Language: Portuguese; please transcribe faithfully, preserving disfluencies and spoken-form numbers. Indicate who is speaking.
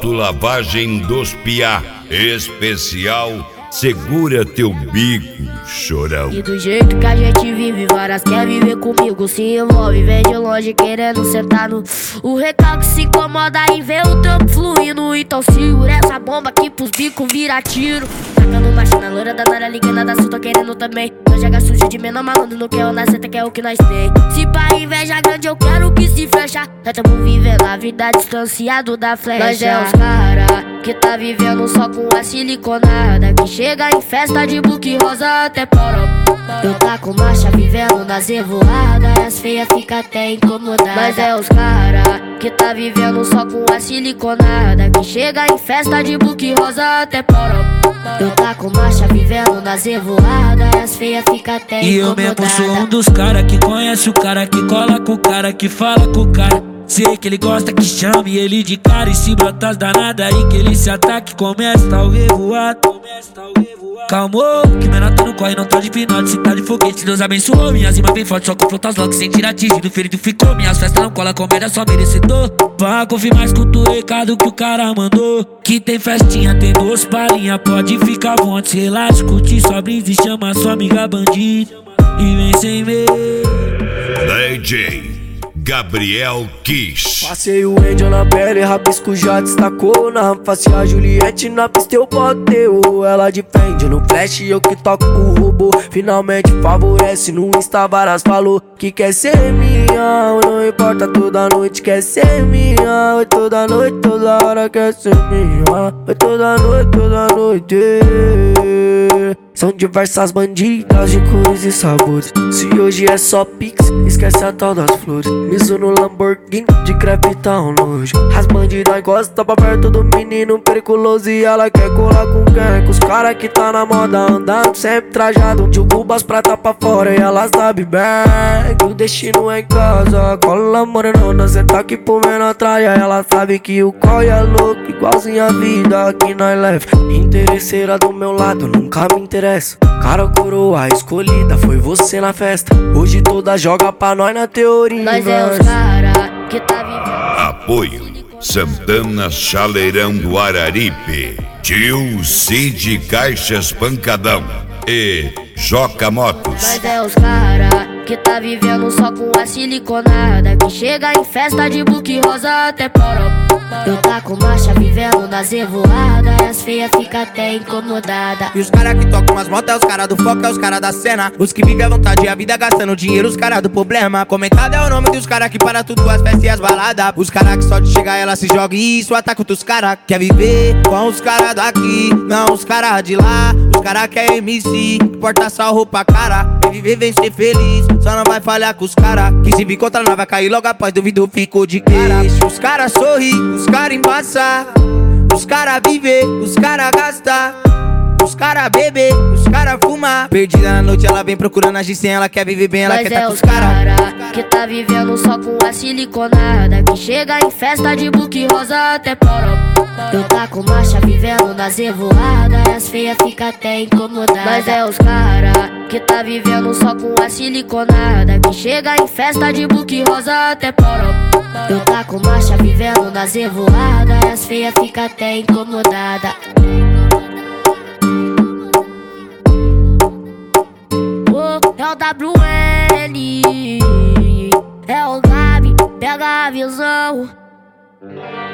Speaker 1: Autolavagem dos Piá. Especial Segura Teu Bico, chorão.
Speaker 2: E do jeito que a gente vive, várias quer viver comigo. Se envolve, vem de longe querendo sentar no... O recalque se incomoda em ver o trampo fluindo. Então segura essa bomba aqui pros bicos virar tiro. Tacando marcha na loira da Nara, ligando da tô querendo também. Nós joga sujo de menor malandro, não quer o nasceta, quer o que nós tem. Se pra inveja grande eu quero que se fecha. Nós tamo vivendo a vida distanciado da flecha. Nós é os cara que tá vivendo só com a siliconada, que chega em festa de buque rosa até poró. Eu tá com marcha vivendo nas revoadas, as feias fica até incomodadas. Mas é os cara que tá vivendo só com a siliconada, que chega em festa de buque rosa até poró. Eu tá com marcha vivendo nas revoadas, as feias fica até incomodadas.
Speaker 3: E eu mesmo sou um dos cara que conhece o cara, que cola com o cara, que fala com o cara. Sei que ele gosta que chame ele de cara, e se brotas danada aí que ele se ataque, começa o revoado. Calmou, que menor tá no corre, não tá de pinote, se tá de foguete, Deus abençoou. Minhas rimas bem fortes, só confronta as logo sem tirar atingido, ferido ficou. Minhas festas não cola, comédia só merecedor. Pra confirmar, escuta o recado que o cara mandou, que tem festinha, tem duas palhinhas, pode ficar à vontade, relaxa, curte sua brisa e chama sua amiga bandida e vem sem medo.
Speaker 1: D J Gabriel Kiss.
Speaker 4: Passei o Angel na pele, rabisco já destacou. Na face a Juliette, na pista eu botei. Ela defende no flash, eu que toco o robô. Finalmente favorece, no Insta várias falou que quer ser minha. Não importa, toda noite quer ser minha. Oi, toda noite, toda hora quer ser minha. Oi, toda noite, toda noite. São diversas bandidas de cores e sabores. Se hoje é só pix, esquece a tal das flores. Miso no Lamborghini, de crepe tá um nojo. As bandidas gostam pra perto do menino periculoso, e ela quer colar com quem? Com os cara que tá na moda, andando sempre trajado. De Cubas prata pra fora e ela sabe bem que o destino é em casa. Cola morenona, cê tá aqui por menor traia. Ela sabe que o coi é louco, igualzinho a vida que nós leva. Interesseira do meu lado, nunca me interessa. Cara, coroa escolhida, foi você na festa. Hoje toda joga pra nós na teoria.
Speaker 2: Nós é os cara que tá vivendo.
Speaker 1: Apoio Santana Chaleirão do Araripe, Tio Cid Caixas Pancadão e Joca Motos.
Speaker 2: Nós é os cara que tá vivendo só com a siliconada, que chega em festa de buque rosa até poró. Eu tá com marcha vivendo nas revoadas, as feias fica até incomodada.
Speaker 5: E os cara que tocam as motos é os cara do foco, é os cara da cena. Os que vivem à vontade e a vida gastando dinheiro, os cara do problema. Comentado é o nome dos cara que para tudo, as festas e as baladas. Os cara que só de chegar ela se joga e isso ataca outros cara. Quer viver com os cara daqui, não os cara de lá. Os cara que é M C, que porta só roupa cara. Quer viver, vem ser feliz, só não vai falhar com os cara que se me encontrar não vai cair logo após, duvido ficou de cara. Deixa os cara sorrir, os cara embaçar, os cara viver, os cara gastar, os cara beber, os cara fumar. Perdida na noite ela vem procurando agir sem, ela quer viver bem, ela
Speaker 2: Nós
Speaker 5: quer
Speaker 2: é
Speaker 5: tá com
Speaker 2: os
Speaker 5: os cara
Speaker 2: cara que tá vivendo só com a siliconada, que chega em festa de buque rosa até poró. Eu tá com marcha vivendo nas revoadas, as feias fica até incomodadas. Nós é os cara que tá vivendo só com a siliconada, que chega em festa de buque rosa até poró. Eu tá com marcha vivendo nas revoadas, as feias fica até incomodada. Oh, é o W N, é o Gabi, pega a visão.